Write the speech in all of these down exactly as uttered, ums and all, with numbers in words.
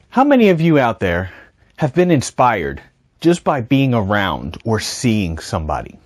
How many of you out there have been inspired just by being around or seeing somebody?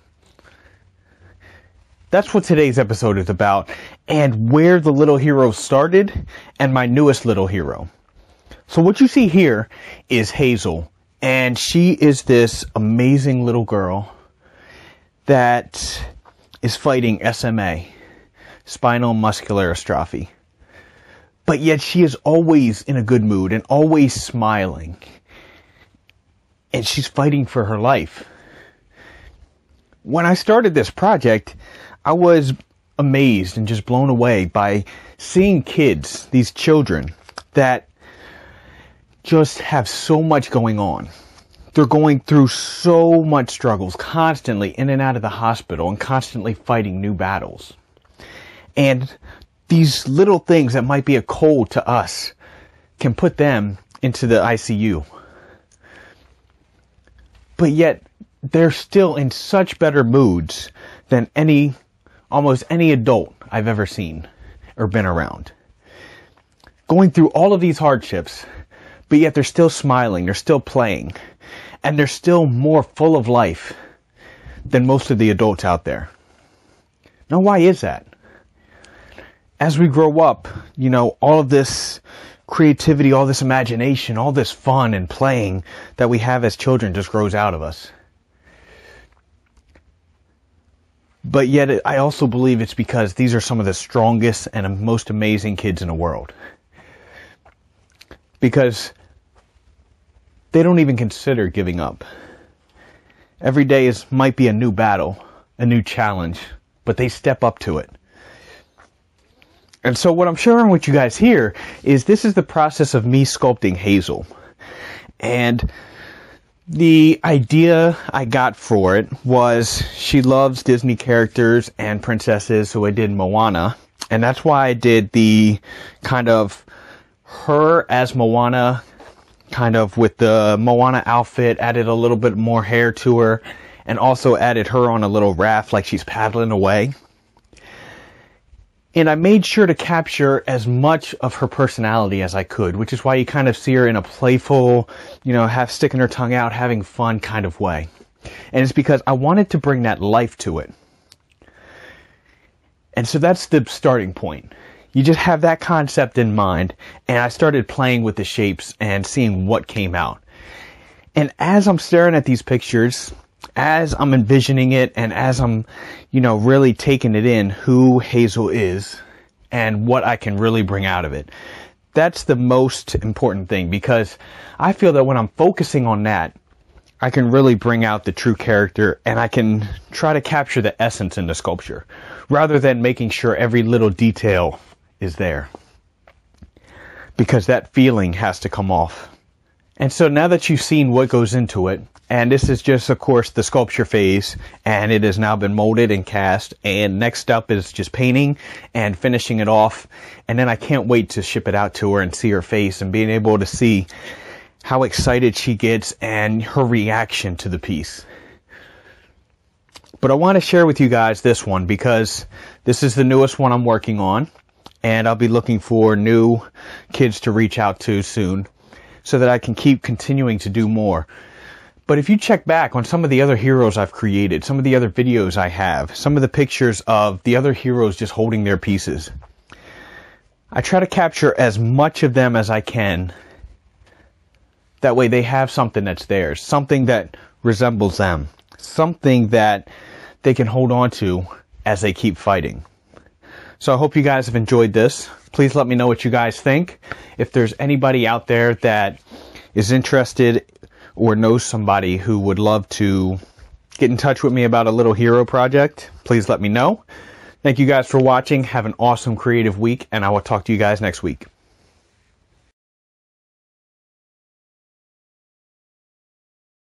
That's what today's episode is about, and where the little hero started, and my newest little hero. So what you see here is Hazel, and she is this amazing little girl that is fighting S M A, spinal muscular atrophy. But yet she is always in a good mood and always smiling. And she's fighting for her life. When I started this project, I was amazed and just blown away by seeing kids, these children, that just have so much going on. They're going through so much struggles, constantly in and out of the hospital and constantly fighting new battles. And these little things that might be a cold to us can put them into the I C U. But yet, they're still in such better moods than any, almost any adult I've ever seen or been around. Going through all of these hardships, but yet they're still smiling, they're still playing, and they're still more full of life than most of the adults out there. Now, why is that? As we grow up, you know, all of this creativity, all this imagination, all this fun and playing that we have as children just grows out of us. But yet, I also believe it's because these are some of the strongest and most amazing kids in the world. Because they don't even consider giving up. Every day is might be a new battle, a new challenge, but they step up to it. And so what I'm sharing with you guys here is this is the process of me sculpting Hazel. And the idea I got for it was she loves Disney characters and princesses, so I did Moana. And that's why I did the kind of her as Moana, kind of with the Moana outfit, added a little bit more hair to her, and also added her on a little raft like she's paddling away. And I made sure to capture as much of her personality as I could, which is why you kind of see her in a playful, you know, have sticking her tongue out, having fun kind of way. And it's because I wanted to bring that life to it. And so that's the starting point. You just have that concept in mind, and I started playing with the shapes and seeing what came out. And as I'm staring at these pictures, as I'm envisioning it, and as I'm, you know, really taking it in, who Hazel is and what I can really bring out of it. That's the most important thing, because I feel that when I'm focusing on that, I can really bring out the true character, and I can try to capture the essence in the sculpture, rather than making sure every little detail is there. Because that feeling has to come off. And so now that you've seen what goes into it, and this is just, of course, the sculpture phase, and it has now been molded and cast, and next up is just painting and finishing it off, and then I can't wait to ship it out to her and see her face and being able to see how excited she gets and her reaction to the piece. But I want to share with you guys this one because this is the newest one I'm working on, and I'll be looking for new kids to reach out to soon, so that I can keep continuing to do more. But if you check back on some of the other heroes I've created, some of the other videos I have, some of the pictures of the other heroes just holding their pieces, I try to capture as much of them as I can. That way they have something that's theirs, something that resembles them, something that they can hold on to as they keep fighting. So I hope you guys have enjoyed this. Please let me know what you guys think. If there's anybody out there that is interested or knows somebody who would love to get in touch with me about a little hero project, please let me know. Thank you guys for watching. Have an awesome creative week, and I will talk to you guys next week.